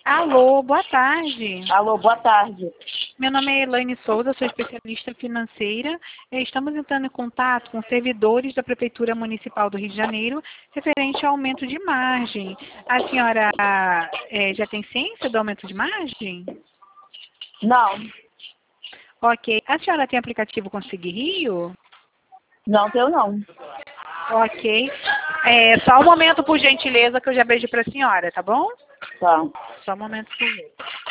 Alô, boa tarde. Alô, boa tarde. Meu nome é Elaine Souza, sou especialista financeira. Estamos entrando em contato com servidores da Prefeitura Municipal do Rio de Janeiro referente ao aumento de margem. A senhora já tem ciência do aumento de margem? Não, Ok. A senhora tem aplicativo Consegui Rio? não tenho não. Ok. Só um momento, por gentileza, que eu já vejo para a senhora, tá bom? Tá. Só um momento, por favor.